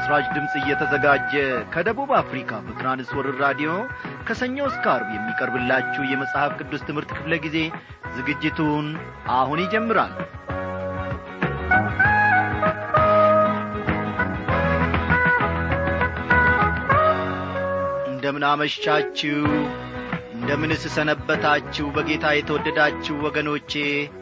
ለምስራች ድምጽ እየተዘጋጀ ከደቡብ አፍሪካ በትራንስወርልድ ራዲዮ ከሰኞ እስከ ዓርብ የሚቀርብላችሁ የመጽሐፍ ቅዱስ ትምህርት ክፍለ ጊዜ ዝግጅቱን አሁን ይጀምራል። እንደምን አመሻችሁ፣ እንደምንስ ሰነበታችሁ በጌታ የተወደዳችሁ ወገኖቼ።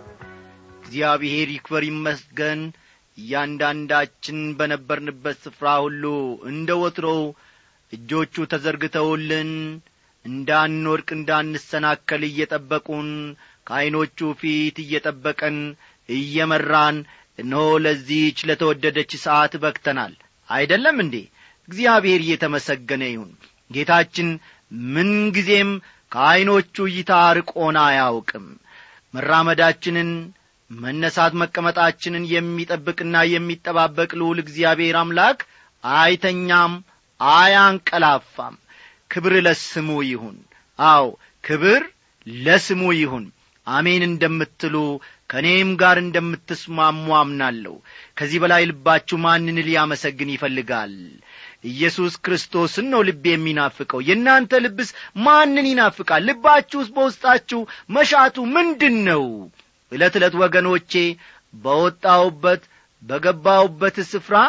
እግዚአብሔር ይክበር ይመስገን። ያንዳንዳችን በነበርንበት ስፍራ ሁሉ እንደ ወትሮው እጆቹ ተዘርግተውልን እንዳንወድቅ እንዳንሰናከል እየጠበቁን ከዓይኖቹ ፊት እየጠበቀን እየመራን እነሆ ለዚህች ለተወደደች ሰዓት በቅተናል። አይደለም እንዴ? እግዚአብሔር እየተመሰገነ ይሁን። ጌታችን ምን ጊዜም ከዓይኖቹ እይታ ርቆን አያውቅም። መራመዳችንን መነሳት መቀመጣችንን የሚጠብቅና የሚጠባበቅ ልዑል እግዚአብሔር አምላክ አይተኛም አያንቀላፋም። ክብር ለስሙ ይሁን። አዎ ክብር ለስሙ ይሁን። አሜን እንደምትሉ ከኔም ጋር እንደምትስማሙ አምናለሁ። ከዚህ በላይ ልባችሁ ማንን ሊያመሰግን ይፈልጋል? ኢየሱስ ክርስቶስን ነው ልብ የሚናፍቀው። የእናንተ ልብስ ማንን ይናፍቃል? ልባችሁስ በውስጣችሁ መሻቱ ምንድነው? ዕለት ዕለት ወገኖቼ በወጣውበት በገባውበት ስፍራ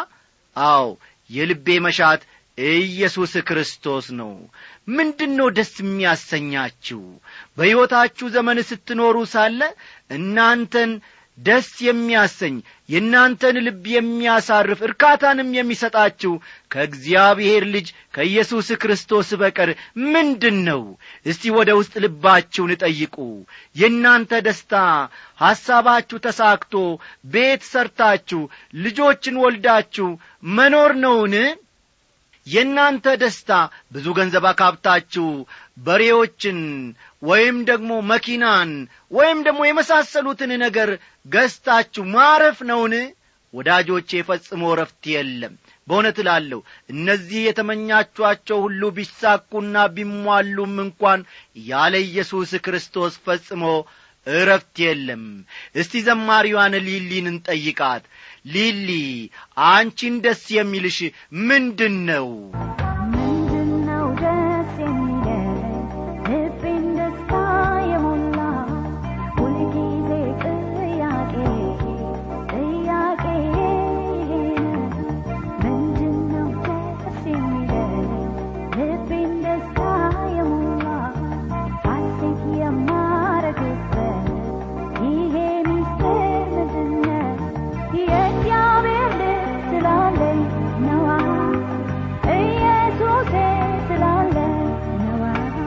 የልቤ መሻት ኢየሱስ ክርስቶስ ነው። ምንድነው ደስ የሚያሰኛችሁ? በሕይወታችሁ ዘመን ስትኖሩ ሳለ እናንተን ደስ የሚያሰኝ የእናንተን ልብ የሚያሳርፍ እርካታንም የሚሰጣችሁ ከእግዚአብሔር ልጅ ከኢየሱስ ክርስቶስ በቀር ምንድነው? እስቲ ወደ ውስጥ ልባችሁን ጠይቁ። የእናንተ ደስታ ሐሳባችሁ ተሳክቶ ቤት ሰርታችሁ ልጆችን ወልዳችሁ መኖር ነውን? የእናንተ ደስታ ብዙ ገንዘብ አካብታችሁ በሬዎችን ወይም ደግሞ መኪናን ወይም ደግሞ የመሳሰሉትን ነገር ገዝታችሁ ማረፍ ነውን? ወዳጆቼ ፈጽሞ ረፍት የለም። በእውነት እላለሁ እነዚህ የተመኛችኋቸው ሁሉ ቢሳኩና ቢሟሉም እንኳን ያለ ኢየሱስ ክርስቶስ ፈጽሞ ረፍት የለም። እስቲ ዘማሪዋን ሊሊን እንጠይቃት። ሊሊ አንቺን ደስ የሚልሽ ምንድነው? ምንድነው ደስ የሚለኝ? ልቤን ደስታ የሞላ ሁልጊዜ ጥያቄ ምንድነው ደስ የሚለኝ? ልቤን ደስታ የሞላ ሐሴት የማረግበት ይሄ ሚስጥር ምንድነው? የእግዚአብሔር ልጅ ስላለኝ ነዋ፣ ኢየሱሴ ስላለኝ ነዋ፣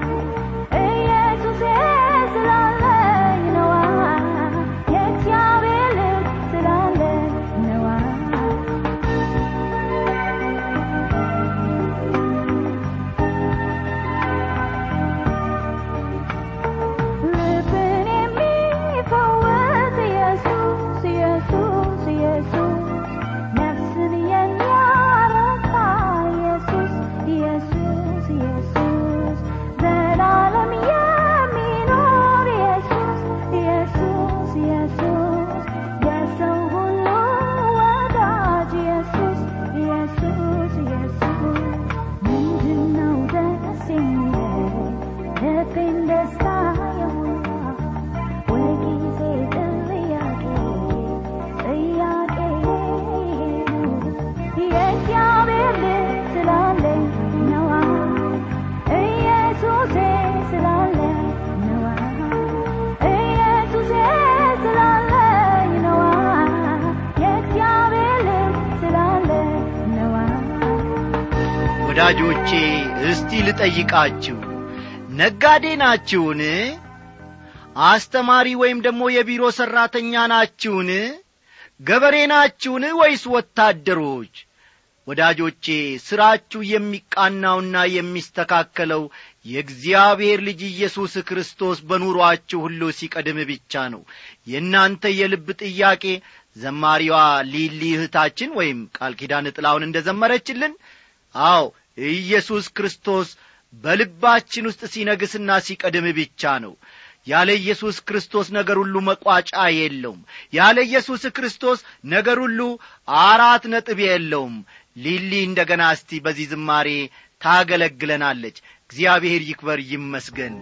ኢየሱሴ ስላለኝ ነዋ፣ የእግዚአብሔር ልጅ ስላለኝ ነዋ። ልብን የሚፈውስ ኢየሱስ ኢየሱስ ኢየሱስ፣ ነፍስን የሚያረካ ኢየሱስ ኢየሱስ ኢየሱስ፣ ዘላለም የሚኖር ኢየሱስ ኢየሱስ ኢየሱስ፣ የሰው ሁሉ ወዳጅ ኢየሱስ ኢየሱስ ኢየሱስ። ምንድነው ደስ የሚለኝ? ልቤን ደስታ የሞላ ሁልጊዜ ጥያቄ የእግዚአብሔር ልጅ ስላለኝ ነዋ፣ ኢየሱሴ ስላለኝ ነዋ፣ ኢየሱሴ ስላለኝ ነዋ፣ የእግዚአብሔር ልጅ ስላለኝ ነዋ። ወዳጆቼ እስቲ ልጠይቃችሁ፣ ነጋዴ ናችሁን? አስተማሪ ወይም ደግሞ የቢሮ ሰራተኛ ናችሁን? ገበሬ ናችሁን ወይስ ወታደሮች? ወዳጆቼ ስራችሁ የሚቃናውና የሚስተካከለው የእግዚአብሔር ልጅ ኢየሱስ ክርስቶስ በኑሯችሁ ሁሉ ሲቀድም ብቻ ነው። የእናንተ የልብ ጥያቄ ዘማሪዋ ሊሊ እህታችን ወይም ቃል ኪዳን ጥላውን እንደዘመረችልን ኢየሱስ ክርስቶስ በልባችን ውስጥ ሲነግስና ሲቀድም ብቻ ነው። ያለ ኢየሱስ ክርስቶስ ነገር ሁሉ መቋጫ የለውም። ያለ ኢየሱስ ክርስቶስ ነገር ሁሉ አራት ነጥብ የለውም። ሊሊ እንደገና እስቲ በዚህ ዝማሬ ታገለግለናለች። እግዚአብሔር ይክበር ይመስገን።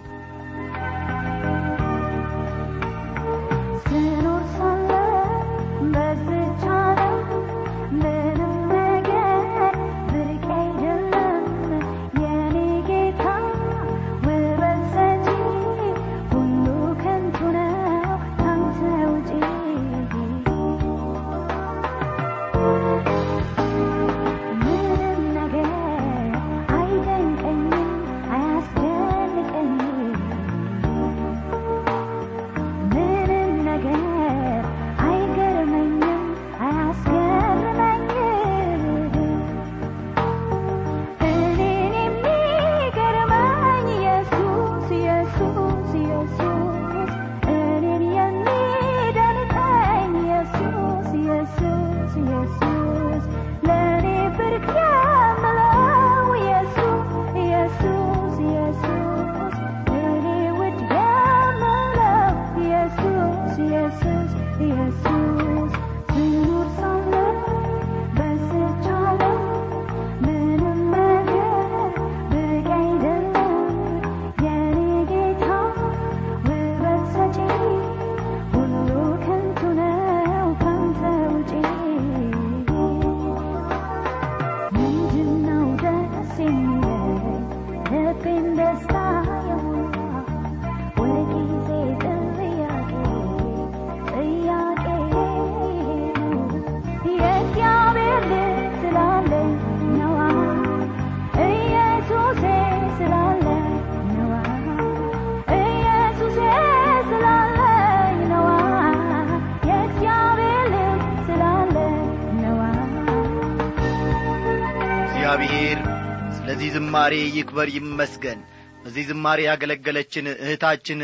ዝማሬ ይክበር ይመስገን። በዚህ ዝማሬ ያገለገለችን እህታችን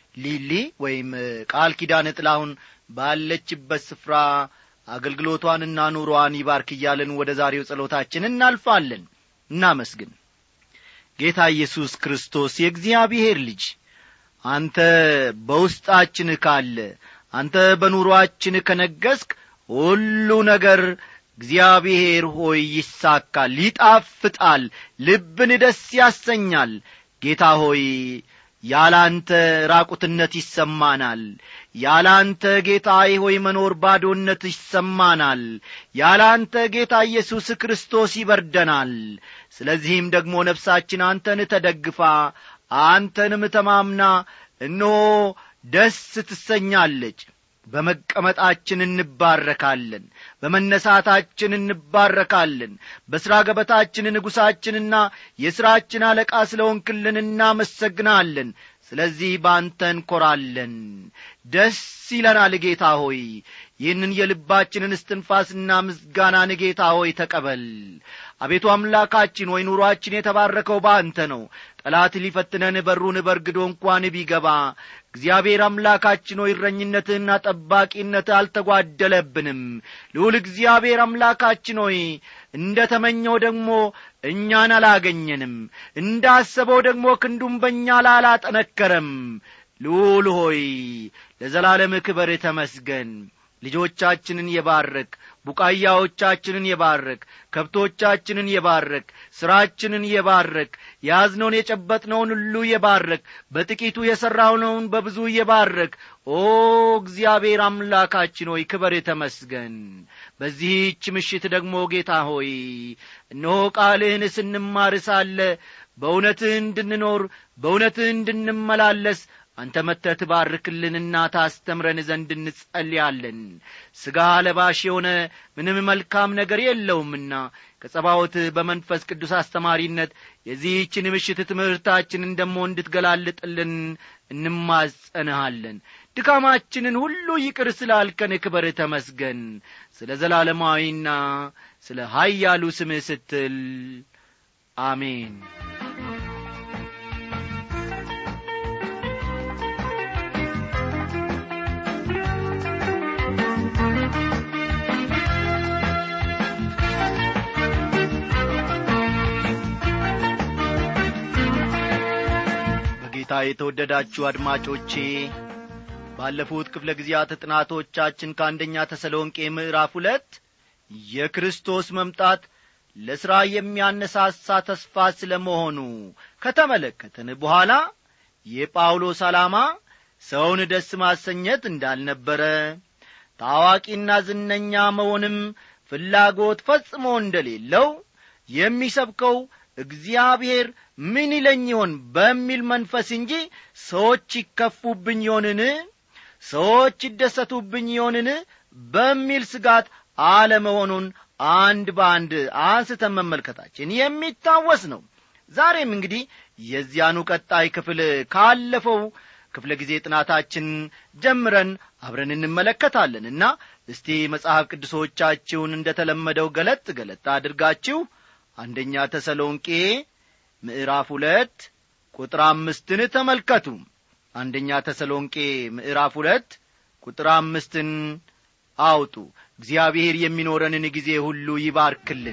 ሊሊ ወይም ቃል ኪዳን ጥላሁን ባለችበት ስፍራ አገልግሎቷንና ኑሮዋን ይባርክ እያልን ወደ ዛሬው ጸሎታችን እናልፋለን። እናመስግን። ጌታ ኢየሱስ ክርስቶስ የእግዚአብሔር ልጅ አንተ በውስጣችን ካለ፣ አንተ በኑሮአችን ከነገስክ ሁሉ ነገር እግዚአብሔር ሆይ ይሳካል፣ ይጣፍጣል፣ ልብን ደስ ያሰኛል። ጌታ ሆይ ያላንተ ራቁትነት ይሰማናል፣ ያላንተ ጌታዬ ሆይ መኖር ባዶነት ይሰማናል፣ ያላንተ ጌታ ኢየሱስ ክርስቶስ ይበርደናል። ስለዚህም ደግሞ ነፍሳችን አንተን ተደግፋ አንተንም ተማምና እነሆ ደስ ትሰኛለች። በመቀመጣችን እንባረካለን፣ በመነሳታችን እንባረካለን። በሥራ ገበታችን ንጉሣችንና የሥራችን አለቃ ስለሆንክልን እናመሰግናለን። ስለዚህ ባንተ እንኰራለን፣ ደስ ይለናል። ጌታ ሆይ ይህንን የልባችንን እስትንፋስና ምስጋናን ጌታ ሆይ ተቀበል። አቤቱ አምላካችን ሆይ ኑሮአችን የተባረከው ባንተ ነው። ጠላት ሊፈትነን በሩን በርግዶ እንኳን ቢገባ እግዚአብሔር አምላካችን ሆይ እረኝነትህና ጠባቂነትህ አልተጓደለብንም። ልዑል እግዚአብሔር አምላካችን ሆይ እንደ ተመኘው ደግሞ እኛን አላገኘንም፣ እንዳሰበው ደግሞ ክንዱም በእኛ ላይ አላጠነከረም። ልዑል ሆይ ለዘላለም ክብር ተመስገን። ልጆቻችንን የባረክ፣ ቡቃያዎቻችንን የባረክ፣ ከብቶቻችንን የባረክ፣ ሥራችንን የባረክ፣ ያዝነውን የጨበጥነውን ሁሉ የባረክ፣ በጥቂቱ የሠራነውን በብዙ የባረክ። ኦ እግዚአብሔር አምላካችን ሆይ ክብር ተመስገን። በዚህች ምሽት ደግሞ ጌታ ሆይ እነሆ ቃልህን ስንማር ሳለ በእውነትህ እንድንኖር በእውነትህ እንድንመላለስ አንተ መጥተህ ትባርክልንና ታስተምረን ዘንድ እንጸልያለን። ሥጋ ለባሽ የሆነ ምንም መልካም ነገር የለውምና ከጸባዖት በመንፈስ ቅዱስ አስተማሪነት የዚህችን ምሽት ትምህርታችንን ደሞ እንድትገላልጥልን እንማጸንሃለን። ድካማችንን ሁሉ ይቅር ስላልከን ክብር ተመስገን። ስለ ዘላለማዊና ስለ ኃያሉ ስምህ ስትል አሜን። የተወደዳችሁ አድማጮቼ ባለፉት ክፍለ ጊዜያት ጥናቶቻችን ከአንደኛ ተሰሎንቄ ምዕራፍ 2 የክርስቶስ መምጣት ለሥራ የሚያነሳሳ ተስፋ ስለመሆኑ ከተመለከተን በኋላ የጳውሎስ ዓላማ ሰውን ደስ ማሰኘት እንዳልነበረ ታዋቂና ዝነኛ መሆንም ፍላጎት ፈጽሞ እንደሌለው የሚሰብከው እግዚአብሔር ምን ይለኝ ይሆን በሚል መንፈስ እንጂ ሰዎች ይከፉብኝ ይሆንን ሰዎች ይደሰቱብኝ ይሆንን በሚል ስጋት አለመሆኑን አንድ ባንድ አንስተን መመልከታችን የሚታወስ ነው። ዛሬም እንግዲህ የዚያኑ ቀጣይ ክፍል ካለፈው ክፍለ ጊዜ ጥናታችን ጀምረን አብረን እንመለከታለንና እስቲ መጽሐፍ ቅዱሶቻችሁን እንደተለመደው ገለጥ አድርጋችሁ አንደኛ ተሰሎንቄ ምዕራፍ 2 ቁጥር 5ን ተመልከቱ። አንደኛ ተሰሎንቄ ምዕራፍ 2 ቁጥር 5ን አውጡ። እግዚአብሔር የሚኖረንን ጊዜ ሁሉ ይባርክልን።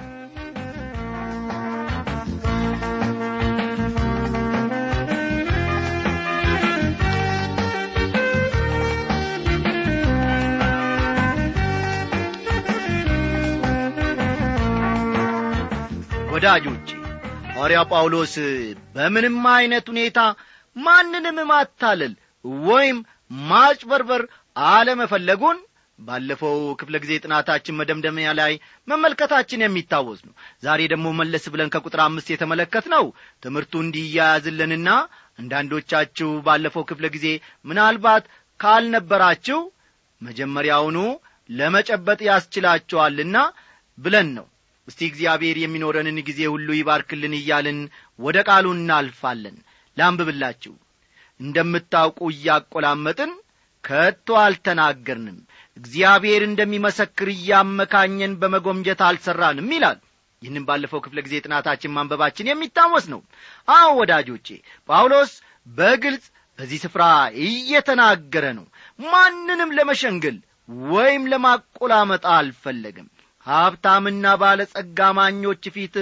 ወዳጆቼ ሐዋርያው ጳውሎስ በምንም አይነት ሁኔታ ማንንም ማታለል ወይም ማጭበርበር አለመፈለጉን ባለፈው ክፍለ ጊዜ ጥናታችን መደምደሚያ ላይ መመልከታችን የሚታወስ ነው። ዛሬ ደግሞ መለስ ብለን ከቁጥር 5 የተመለከትነው ትምህርቱ እንዲያያዝልንና አንዳንዶቻችሁ ባለፈው ክፍለ ጊዜ ምናልባት ካልነበራችሁ መጀመሪያውኑ ለመጨበጥ ያስችላችኋልና ብለን ነው። እስቲ እግዚአብሔር የሚኖረንን ጊዜ ሁሉ ይባርክልን እያልን ወደ ቃሉ እናልፋለን። ላንብብላችሁ። እንደምታውቁ እያቆላመጥን ከቶ አልተናገርንም፣ እግዚአብሔር እንደሚመሰክር እያመካኘን በመጎምጀት አልሰራንም ይላል። ይህንን ባለፈው ክፍለ ጊዜ ጥናታችን ማንበባችን የሚታወስ ነው። አዎ ወዳጆቼ ጳውሎስ በግልጽ በዚህ ስፍራ እየተናገረ ነው። ማንንም ለመሸንገል ወይም ለማቆላመጥ አልፈለገም። ሀብታምና ባለጸጋ ማኞች ፊት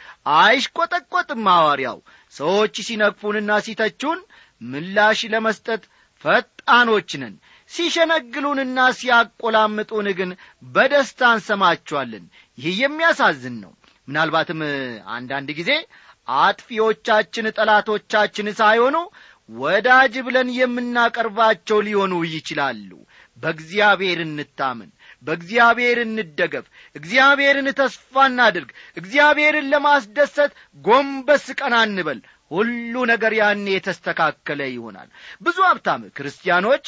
አይሽቆጠቆጥም። ሐዋርያው ሰዎች ሲነቅፉንና ሲተቹን ምላሽ ለመስጠት ፈጣኖች ነን። ሲሸነግሉንና ሲያቆላምጡን ግን በደስታ እንሰማቸዋለን። ይህ የሚያሳዝን ነው። ምናልባትም አንዳንድ ጊዜ አጥፊዎቻችን ጠላቶቻችን ሳይሆኑ ወዳጅ ብለን የምናቀርባቸው ሊሆኑ ይችላሉ። በእግዚአብሔር እንታመን፣ በእግዚአብሔር እንደገፍ፣ እግዚአብሔርን ተስፋ እናድርግ። እግዚአብሔርን ለማስደሰት ጎንበስ ቀና እንበል። ሁሉ ነገር ያኔ የተስተካከለ ይሆናል። ብዙ ሀብታም ክርስቲያኖች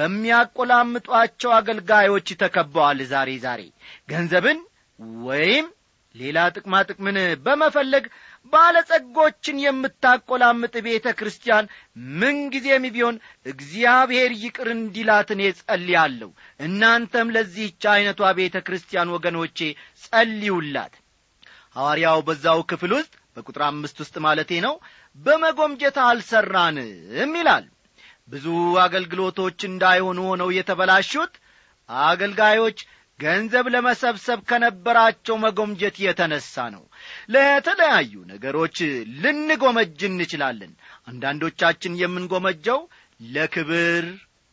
በሚያቆላምጧቸው አገልጋዮች ተከበዋል። ዛሬ ገንዘብን ወይም ሌላ ጥቅምን በመፈለግ ባለጸጎችን የምታቆላምጥ ቤተ ክርስቲያን ምንጊዜም ቢሆን እግዚአብሔር ይቅር እንዲላት እኔ ጸልያለሁ። እናንተም ለዚህች አይነቷ ቤተ ክርስቲያን ወገኖቼ ጸልዩላት። ሐዋርያው በዛው ክፍል ውስጥ በቁጥር 5 ውስጥ ማለቴ ነው በመጎምጀት አልሰራንም ይላል። ብዙ አገልግሎቶች እንዳይሆኑ ሆነው የተበላሹት አገልጋዮች ገንዘብ ለመሰብሰብ ከነበራቸው መጎምጀት የተነሳ ነው። ለተለያዩ ነገሮች ልንጎመጅ እንችላለን። አንዳንዶቻችን የምንጎመጀው ለክብር፣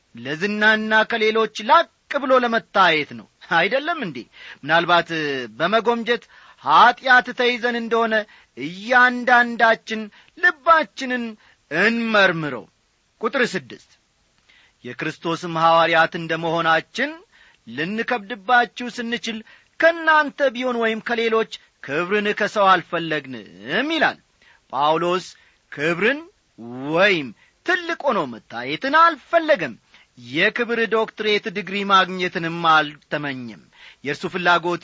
ለዝናና ከሌሎች ላቅ ብሎ ለመታየት ነው። አይደለም እንዴ? ምናልባት በመጎምጀት ኀጢአት ተይዘን እንደሆነ እያንዳንዳችን ልባችንን እንመርምረው። ቁጥር 6 የክርስቶስም ሐዋርያት እንደመሆናችን ልንከብድባችሁ ስንችል ከናንተ ቢሆን ወይም ከሌሎች ክብርን ከሰው አልፈለግንም ይላል። ጳውሎስ ክብርን ወይም ትልቅ ሆኖ መታየትን አልፈለገም። የክብር ዶክትሬት ዲግሪ ማግኘትንም አልተመኘም። የእርሱ ፍላጎት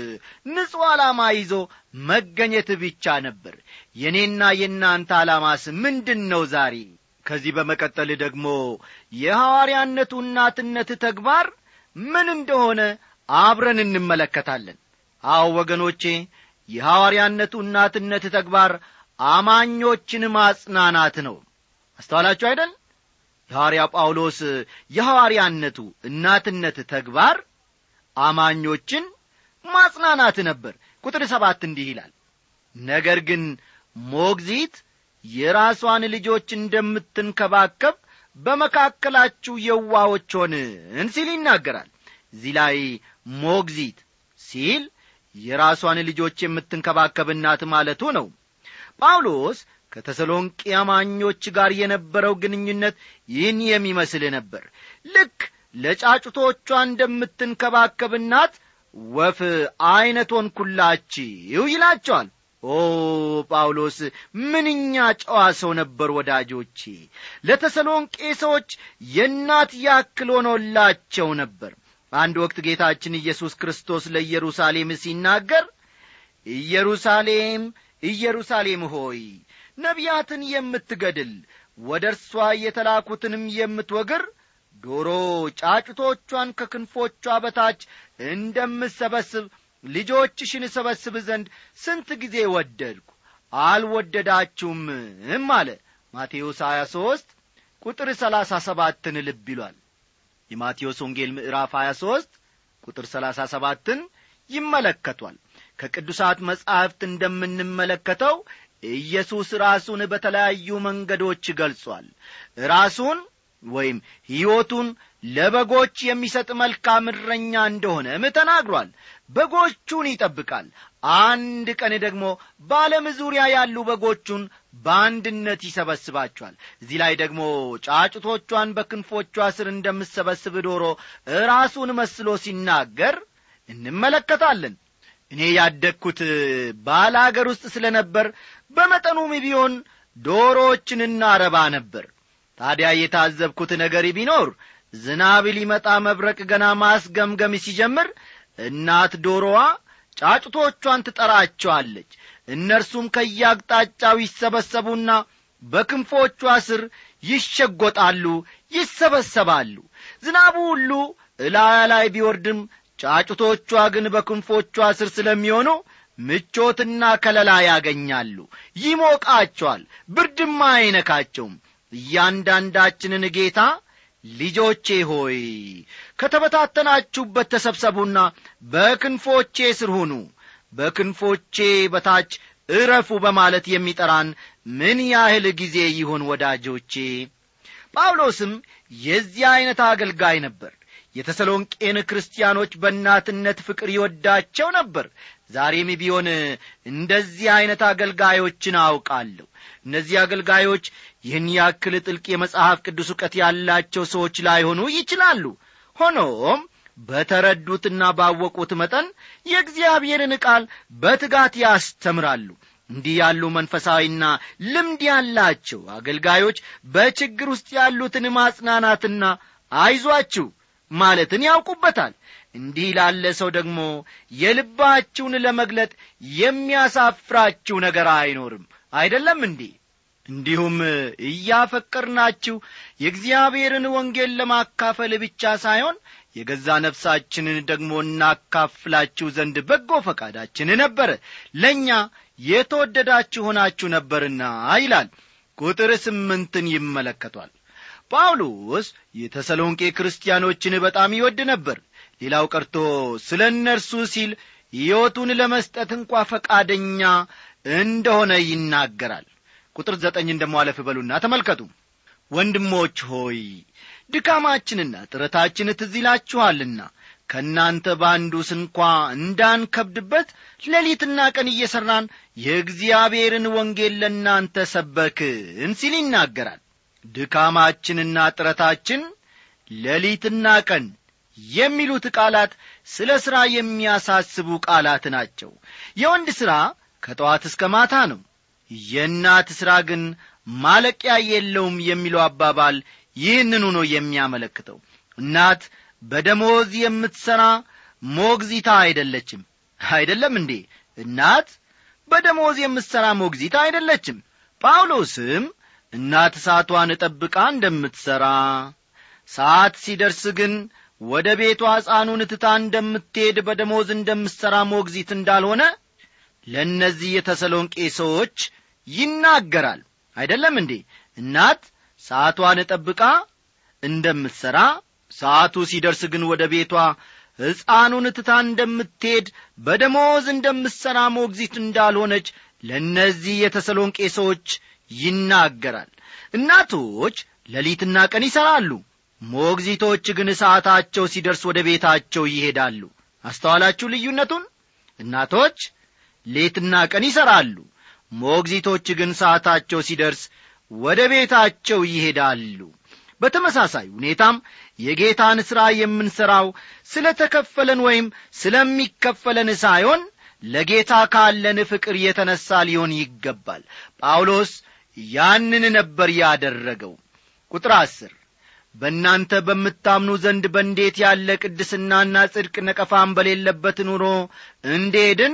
ንጹሕ ዓላማ ይዞ መገኘት ብቻ ነበር። የኔና የናንተ ዓላማስ ምንድነው ዛሬ? ከዚህ በመቀጠል ደግሞ የሐዋርያነቱ እናትነት ተግባር ምን እንደሆነ አብረን እንመለከታለን። አዎ ወገኖቼ የሐዋርያነቱ እናትነት ተግባር አማኞችን ማጽናናት ነው። አስተዋላችሁ አይደል? የሐዋርያ ጳውሎስ የሐዋርያነቱ እናትነት ተግባር አማኞችን ማጽናናት ነበር። ቁጥር 7 እንዲህ ይላል፣ ነገር ግን ሞግዚት የራሷን ልጆች እንደምትንከባከብ በመካከላችሁ የዋሆች ሆንን ሲል ይናገራል። እዚህ ላይ ሞግዚት ሲል የራሷን ልጆች የምትንከባከብ እናት ማለቱ ነው። ጳውሎስ ከተሰሎንቄ አማኞች ጋር የነበረው ግንኙነት ይህን የሚመስል ነበር። ልክ ለጫጩቶቿ እንደምትንከባከብ እናት ወፍ አይነት ሆንኩላችሁ ይላቸዋል። ጳውሎስ ምንኛ ጨዋ ሰው ነበር ወዳጆቼ! ለተሰሎንቄ ሰዎች የእናት ያክል ሆኖላቸው ነበር። አንድ ወቅት ጌታችን ኢየሱስ ክርስቶስ ለኢየሩሳሌም ሲናገር ኢየሩሳሌም ኢየሩሳሌም ሆይ ነቢያትን የምትገድል ወደ እርሷ የተላኩትንም የምትወግር ዶሮ ጫጩቶቿን ከክንፎቿ በታች እንደምትሰበስብ ልጆችሽን ሰበስብ ዘንድ ስንት ጊዜ ወደድኩ አልወደዳችሁም አለ። ማቴዎስ 23 ቁጥር 37ን ልብ ይሏል። የማቴዎስ ወንጌል ምዕራፍ 23 ቁጥር 37ን ይመለከቷል። ከቅዱሳት መጻሕፍት እንደምንመለከተው ኢየሱስ ራሱን በተለያዩ መንገዶች ገልጿል። ራሱን ወይም ሕይወቱን ለበጎች የሚሰጥ መልካም እረኛ እንደሆነም ተናግሯል። በጎቹን ይጠብቃል። አንድ ቀን ደግሞ በዓለም ዙሪያ ያሉ በጎቹን በአንድነት ይሰበስባቸዋል። እዚህ ላይ ደግሞ ጫጩቶቿን በክንፎቿ ስር እንደምትሰበስብ ዶሮ ራሱን መስሎ ሲናገር እንመለከታለን። እኔ ያደግኩት ባላገር ውስጥ ስለነበር በመጠኑም ቢሆን ዶሮዎችን እናረባ ነበር። ታዲያ የታዘብኩት ነገር ቢኖር ዝናብ ሊመጣ መብረቅ ገና ማስገምገም ሲጀምር እናት ዶሮዋ ጫጩቶቿን ትጠራቸዋለች። እነርሱም ከያቅጣጫው ይሰበሰቡና በክንፎቿ ስር ይሸጎጣሉ፣ ይሰበሰባሉ። ዝናቡ ሁሉ እላያ ላይ ቢወርድም ጫጩቶቿ ግን በክንፎቿ ስር ስለሚሆኑ ምቾትና ከለላ ያገኛሉ። ይሞቃቸዋል፣ ብርድም አይነካቸውም። እያንዳንዳችንን ጌታ ልጆቼ ሆይ ከተበታተናችሁበት ተሰብሰቡና በክንፎቼ ስር ሁኑ፣ በክንፎቼ በታች እረፉ በማለት የሚጠራን ምን ያህል ጊዜ ይሆን ወዳጆቼ? ጳውሎስም የዚህ አይነት አገልጋይ ነበር። የተሰሎንቄን ክርስቲያኖች በእናትነት ፍቅር ይወዳቸው ነበር። ዛሬም ቢሆን እንደዚህ አይነት አገልጋዮችን አውቃለሁ። እነዚህ አገልጋዮች ይህን ያክል ጥልቅ የመጽሐፍ ቅዱስ ዕውቀት ያላቸው ሰዎች ላይሆኑ ይችላሉ። ሆኖም በተረዱትና ባወቁት መጠን የእግዚአብሔርን ቃል በትጋት ያስተምራሉ። እንዲህ ያሉ መንፈሳዊና ልምድ ያላቸው አገልጋዮች በችግር ውስጥ ያሉትን ማጽናናትና አይዟችሁ ማለትን ያውቁበታል። እንዲህ ላለ ሰው ደግሞ የልባችሁን ለመግለጥ የሚያሳፍራችሁ ነገር አይኖርም። አይደለም እንዴ? እንዲሁም እያፈቀርናችሁ የእግዚአብሔርን ወንጌል ለማካፈል ብቻ ሳይሆን የገዛ ነፍሳችንን ደግሞ እናካፍላችሁ ዘንድ በጎ ፈቃዳችን ነበር። ለኛ የተወደዳችሁ ሆናችሁ ነበርና ይላል። ቁጥር 8ን ይመለከቷል። ጳውሎስ የተሰሎንቄ ክርስቲያኖችን በጣም ይወድ ነበር። ሌላው ቀርቶ ስለ እነርሱ ሲል ሕይወቱን ለመስጠት እንኳን ፈቃደኛ እንደሆነ ይናገራል። ቁጥር 9 ደግሞ አለፍ በሉና ተመልከቱ። ወንድሞች ሆይ ድካማችንና ጥረታችን ትዝ ይላችኋልና ከእናንተ ባንዱ ስንኳ እንዳንከብድበት ሌሊትና ቀን እየሠራን የእግዚአብሔርን ወንጌል ለእናንተ ሰበክን ሲል ይናገራል። ድካማችንና ጥረታችን ሌሊትና ቀን የሚሉት ቃላት ስለ ሥራ የሚያሳስቡ ቃላት ናቸው። የወንድ ሥራ ከጠዋት እስከ ማታ ነው። የእናት ሥራ ግን ማለቂያ የለውም የሚለው አባባል ይህንኑ ነው የሚያመለክተው። እናት በደሞዝ የምትሠራ ሞግዚታ አይደለችም። አይደለም እንዴ? እናት በደሞዝ የምትሠራ ሞግዚታ አይደለችም። ጳውሎስም እናት ሰዓቷን ጠብቃ እንደምትሠራ፣ ሰዓት ሲደርስ ግን ወደ ቤቷ ሕፃኑን ትታ እንደምትሄድ በደሞዝ እንደምትሠራ ሞግዚት እንዳልሆነ ለእነዚህ የተሰሎንቄ ሰዎች ይናገራል። አይደለም እንዴ? እናት ሰዓቷን ጠብቃ እንደምትሠራ፣ ሰዓቱ ሲደርስ ግን ወደ ቤቷ ሕፃኑን ትታ እንደምትሄድ በደሞዝ እንደምትሠራ ሞግዚት እንዳልሆነች ለእነዚህ የተሰሎንቄ ሰዎች ይናገራል። እናቶች ሌሊትና ቀን ይሠራሉ። ሞግዚቶች ግን ሰዓታቸው ሲደርስ ወደ ቤታቸው ይሄዳሉ። አስተዋላችሁ ልዩነቱን? እናቶች ሌትና ቀን ይሰራሉ፣ ሞግዚቶች ግን ሰዓታቸው ሲደርስ ወደ ቤታቸው ይሄዳሉ። በተመሳሳይ ሁኔታም የጌታን ሥራ የምንሠራው ስለ ተከፈለን ወይም ስለሚከፈለን ሳይሆን ለጌታ ካለን ፍቅር የተነሣ ሊሆን ይገባል። ጳውሎስ ያንን ነበር ያደረገው። ቁጥር 10 በእናንተ በምታምኑ ዘንድ በእንዴት ያለ ቅድስናና ጽድቅ ነቀፋም በሌለበት ኑሮ እንዴድን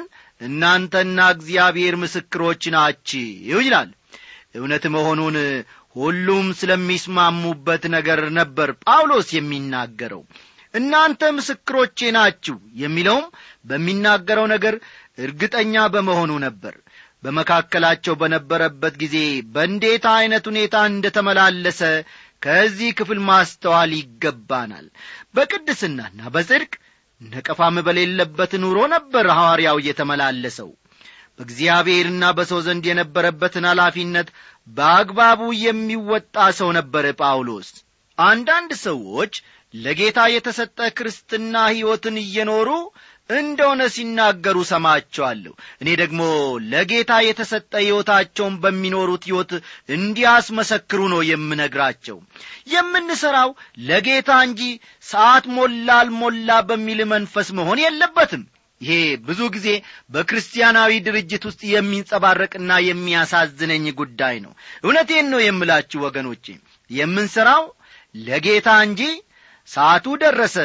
እናንተና እግዚአብሔር ምስክሮች ናችሁ ይላል። እውነት መሆኑን ሁሉም ስለሚስማሙበት ነገር ነበር ጳውሎስ የሚናገረው። እናንተ ምስክሮቼ ናችሁ የሚለውም በሚናገረው ነገር እርግጠኛ በመሆኑ ነበር። በመካከላቸው በነበረበት ጊዜ በእንዴት አይነት ሁኔታ እንደተመላለሰ ከዚህ ክፍል ማስተዋል ይገባናል። በቅድስናና በጽድቅ ነቀፋም በሌለበት ኑሮ ነበር ሐዋርያው የተመላለሰው። በእግዚአብሔርና በሰው ዘንድ የነበረበትን ኃላፊነት በአግባቡ የሚወጣ ሰው ነበር ጳውሎስ። አንዳንድ ሰዎች ለጌታ የተሰጠ ክርስትና ሕይወትን እየኖሩ እንደሆነ ሲናገሩ ሰማቸዋለሁ። እኔ ደግሞ ለጌታ የተሰጠ ሕይወታቸውን በሚኖሩት ሕይወት እንዲያስመሰክሩ ነው የምነግራቸው። የምንሠራው ለጌታ እንጂ ሰዓት ሞላ አልሞላ በሚል መንፈስ መሆን የለበትም። ይሄ ብዙ ጊዜ በክርስቲያናዊ ድርጅት ውስጥ የሚንጸባረቅና የሚያሳዝነኝ ጉዳይ ነው። እውነቴን ነው የምላችሁ ወገኖቼ፣ የምንሠራው ለጌታ እንጂ ሰዓቱ ደረሰ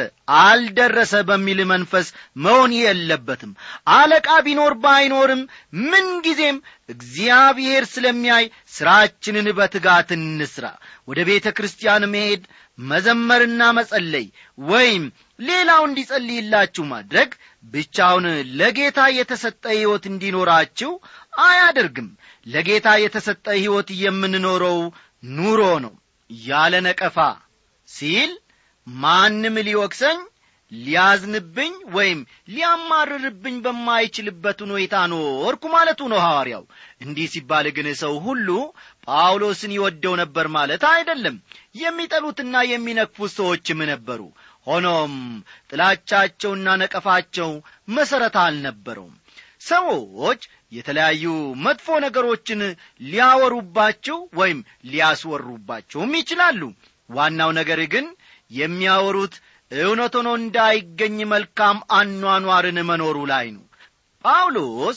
አልደረሰ በሚል መንፈስ መሆን የለበትም። አለቃ ቢኖር ባይኖርም ምን ጊዜም እግዚአብሔር ስለሚያይ ሥራችንን በትጋት እንስራ። ወደ ቤተ ክርስቲያን መሄድ፣ መዘመርና መጸለይ ወይም ሌላው እንዲጸልይላችሁ ማድረግ ብቻውን ለጌታ የተሰጠ ሕይወት እንዲኖራችሁ አያደርግም። ለጌታ የተሰጠ ሕይወት የምንኖረው ኑሮ ነው ያለ ነቀፋ ሲል ማንም ሊወቅሰኝ ሊያዝንብኝ ወይም ሊያማርርብኝ በማይችልበት ሁኔታ ኖርኩ ማለቱ ነው ሐዋርያው። እንዲህ ሲባል ግን ሰው ሁሉ ጳውሎስን ይወደው ነበር ማለት አይደለም። የሚጠሉትና የሚነቅፉት ሰዎችም ነበሩ። ሆኖም ጥላቻቸውና ነቀፋቸው መሠረት አልነበረውም። ሰዎች የተለያዩ መጥፎ ነገሮችን ሊያወሩባቸው ወይም ሊያስወሩባቸውም ይችላሉ። ዋናው ነገር ግን የሚያወሩት እውነት ሆኖ እንዳይገኝ መልካም አኗኗርን መኖሩ ላይ ነው። ጳውሎስ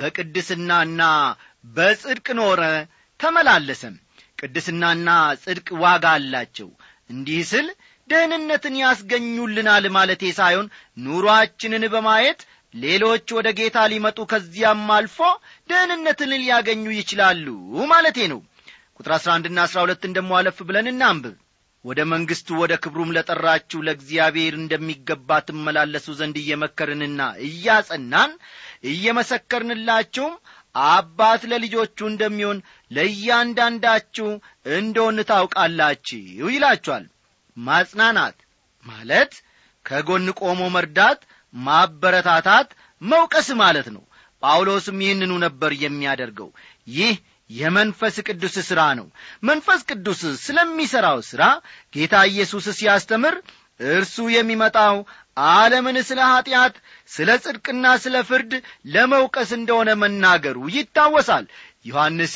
በቅድስናና በጽድቅ ኖረ፣ ተመላለሰም። ቅድስናና ጽድቅ ዋጋ አላቸው። እንዲህ ስል ደህንነትን ያስገኙልናል ማለቴ ሳይሆን ኑሯችንን በማየት ሌሎች ወደ ጌታ ሊመጡ ከዚያም አልፎ ደህንነትን ሊያገኙ ይችላሉ ማለቴ ነው። ቁጥር 11ና 12 እንደሞ አለፍ ብለን እናንብብ። ወደ መንግሥቱ ወደ ክብሩም ለጠራችሁ ለእግዚአብሔር እንደሚገባ ትመላለሱ ዘንድ እየመከርንና እያጸናን እየመሰከርንላችሁም አባት ለልጆቹ እንደሚሆን ለእያንዳንዳችሁ እንደሆን ታውቃላችሁ ይላችኋል። ማጽናናት ማለት ከጎን ቆሞ መርዳት፣ ማበረታታት፣ መውቀስ ማለት ነው። ጳውሎስም ይህንኑ ነበር የሚያደርገው። ይህ የመንፈስ ቅዱስ ሥራ ነው። መንፈስ ቅዱስ ስለሚሠራው ሥራ ጌታ ኢየሱስ ሲያስተምር እርሱ የሚመጣው ዓለምን ስለ ኀጢአት፣ ስለ ጽድቅና ስለ ፍርድ ለመውቀስ እንደሆነ መናገሩ ይታወሳል። ዮሐንስ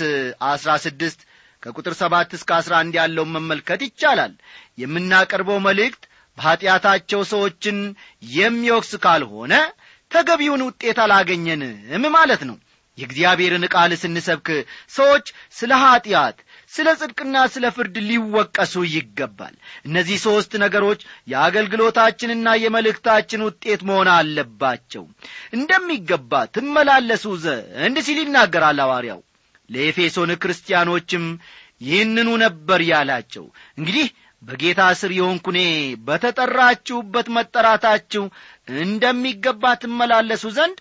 16 ከቁጥር 7 እስከ 11 ያለውን መመልከት ይቻላል። የምናቀርበው መልእክት በኀጢአታቸው ሰዎችን የሚወቅስ ካልሆነ ተገቢውን ውጤት አላገኘንም ማለት ነው። የእግዚአብሔርን ቃል ስንሰብክ ሰዎች ስለ ኀጢአት፣ ስለ ጽድቅና ስለ ፍርድ ሊወቀሱ ይገባል። እነዚህ ሦስት ነገሮች የአገልግሎታችንና የመልእክታችን ውጤት መሆን አለባቸው። እንደሚገባ ትመላለሱ ዘንድ ሲል ይናገራል ሐዋርያው። ለኤፌሶን ክርስቲያኖችም ይህንኑ ነበር ያላቸው። እንግዲህ በጌታ ስር የሆንኩኔ በተጠራችሁበት መጠራታችሁ እንደሚገባ ትመላለሱ ዘንድ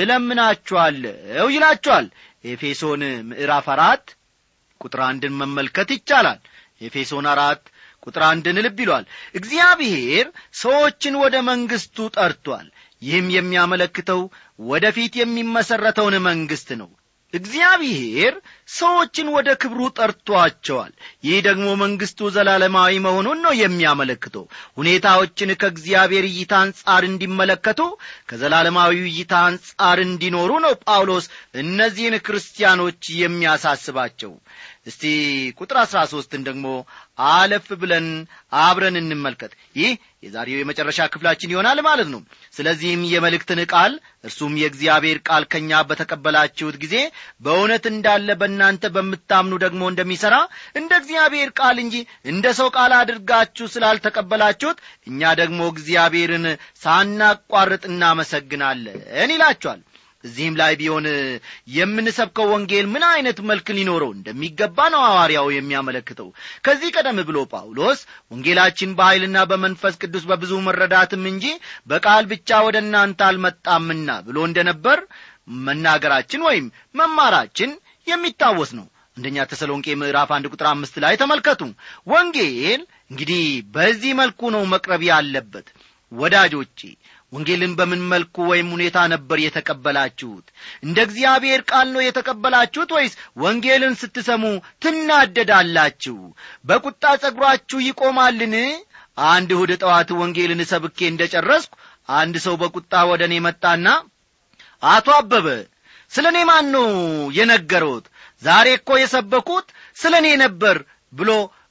እለምናችኋለሁ ይላችኋል። ኤፌሶን ምዕራፍ 4 ቁጥር 1ን መመልከት ይቻላል። ኤፌሶን 4 ቁጥር 1ን ልብ ይሏል። እግዚአብሔር ሰዎችን ወደ መንግሥቱ ጠርቷል። ይህም የሚያመለክተው ወደፊት የሚመሰረተውን መንግሥት ነው። እግዚአብሔር ሰዎችን ወደ ክብሩ ጠርቷቸዋል። ይህ ደግሞ መንግስቱ ዘላለማዊ መሆኑን ነው የሚያመለክተው። ሁኔታዎችን ከእግዚአብሔር እይታ አንጻር እንዲመለከቱ፣ ከዘላለማዊ እይታ አንጻር እንዲኖሩ ነው ጳውሎስ እነዚህን ክርስቲያኖች የሚያሳስባቸው። እስቲ ቁጥር 13ን ደግሞ አለፍ ብለን አብረን እንመልከት። ይህ የዛሬው የመጨረሻ ክፍላችን ይሆናል ማለት ነው። ስለዚህም የመልእክትን ቃል እርሱም የእግዚአብሔር ቃል ከኛ በተቀበላችሁት ጊዜ በእውነት እንዳለ በእናንተ በምታምኑ ደግሞ እንደሚሠራ እንደ እግዚአብሔር ቃል እንጂ እንደ ሰው ቃል አድርጋችሁ ስላልተቀበላችሁት እኛ ደግሞ እግዚአብሔርን ሳናቋርጥ እናመሰግናለን ይላችኋል። እዚህም ላይ ቢሆን የምንሰብከው ወንጌል ምን አይነት መልክ ሊኖረው እንደሚገባ ነው ሐዋርያው የሚያመለክተው። ከዚህ ቀደም ብሎ ጳውሎስ ወንጌላችን በኃይልና በመንፈስ ቅዱስ በብዙ መረዳትም እንጂ በቃል ብቻ ወደ እናንተ አልመጣምና ብሎ እንደነበር መናገራችን ወይም መማራችን የሚታወስ ነው። አንደኛ ተሰሎንቄ ምዕራፍ 1 ቁጥር 5 ላይ ተመልከቱ። ወንጌል እንግዲህ በዚህ መልኩ ነው መቅረብ ያለበት። ወዳጆቼ ወንጌልን በምን መልኩ ወይም ሁኔታ ነበር የተቀበላችሁት? እንደ እግዚአብሔር ቃል ነው የተቀበላችሁት ወይስ ወንጌልን ስትሰሙ ትናደዳላችሁ? በቁጣ ጸጉራችሁ ይቆማልን? አንድ እሁድ ጠዋት ወንጌልን ሰብኬ እንደጨረስኩ አንድ ሰው በቁጣ ወደኔ መጣና አቶ አበበ ስለኔ ማን ነው የነገሩት? ዛሬ እኮ የሰበኩት ስለኔ ነበር ብሎ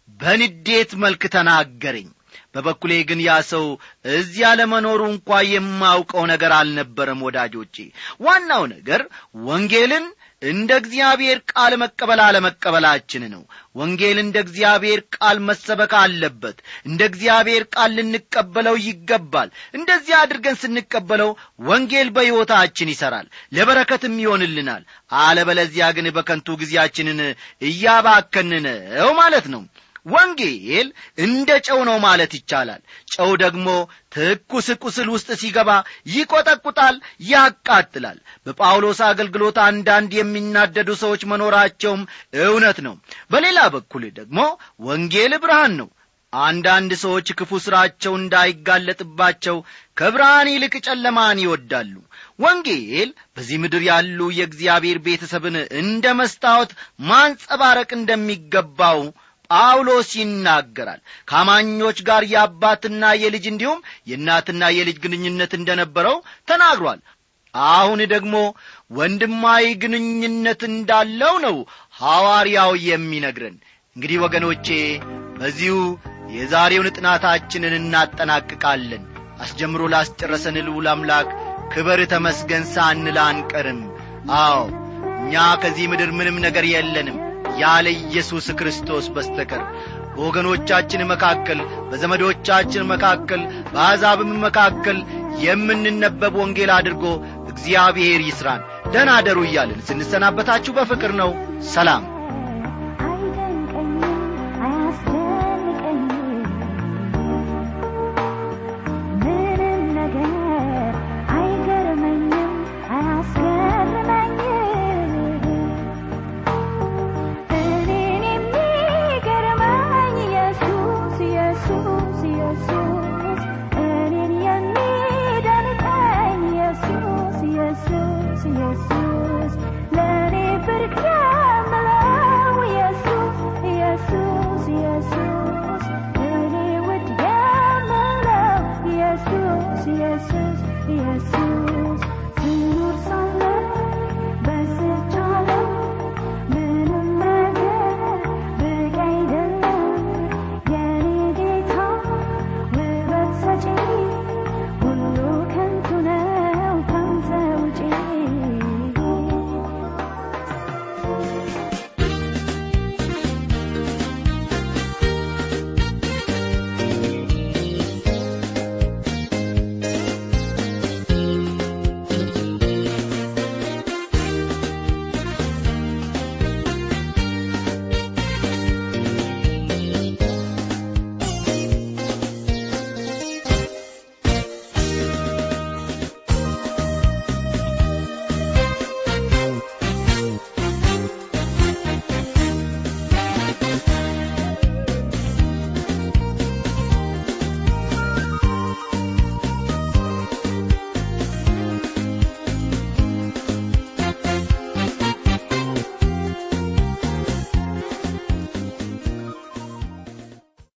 በንዴት መልክ ተናገረኝ። በበኩሌ ግን ያ ሰው እዚያ ለመኖሩ እንኳን የማውቀው ነገር አልነበረም። ወዳጆቼ ዋናው ነገር ወንጌልን እንደ እግዚአብሔር ቃል መቀበል አለመቀበላችን ነው። ወንጌል እንደ እግዚአብሔር ቃል መሰበክ አለበት። እንደ እግዚአብሔር ቃል ልንቀበለው ይገባል። እንደዚህ አድርገን ስንቀበለው ወንጌል በሕይወታችን ይሠራል፣ ለበረከትም ይሆንልናል። አለበለዚያ ግን በከንቱ ጊዜያችንን እያባከንን ነው ማለት ነው። ወንጌል እንደ ጨው ነው ማለት ይቻላል። ጨው ደግሞ ትኩስ ቁስል ውስጥ ሲገባ ይቆጠቁጣል፣ ያቃጥላል። በጳውሎስ አገልግሎት አንዳንድ የሚናደዱ ሰዎች መኖራቸውም እውነት ነው። በሌላ በኩል ደግሞ ወንጌል ብርሃን ነው። አንዳንድ ሰዎች ክፉ ሥራቸው እንዳይጋለጥባቸው ከብርሃን ይልቅ ጨለማን ይወዳሉ። ወንጌል በዚህ ምድር ያሉ የእግዚአብሔር ቤተሰብን እንደ መስታወት ማንጸባረቅ እንደሚገባው ጳውሎስ ይናገራል። ከአማኞች ጋር የአባትና የልጅ እንዲሁም የእናትና የልጅ ግንኙነት እንደነበረው ተናግሯል። አሁን ደግሞ ወንድማዊ ግንኙነት እንዳለው ነው ሐዋርያው የሚነግረን። እንግዲህ ወገኖቼ በዚሁ የዛሬውን ጥናታችንን እናጠናቅቃለን። አስጀምሮ ላስጨረሰን ልዑል አምላክ ክብር ተመስገን ሳንል አንቀርም። አዎ እኛ ከዚህ ምድር ምንም ነገር የለንም ያለ ኢየሱስ ክርስቶስ በስተቀር። በወገኖቻችን መካከል፣ በዘመዶቻችን መካከል፣ በአሕዛብም መካከል የምንነበብ ወንጌል አድርጎ እግዚአብሔር ይስራን። ደህና አደሩ እያልን ስንሰናበታችሁ በፍቅር ነው። ሰላም።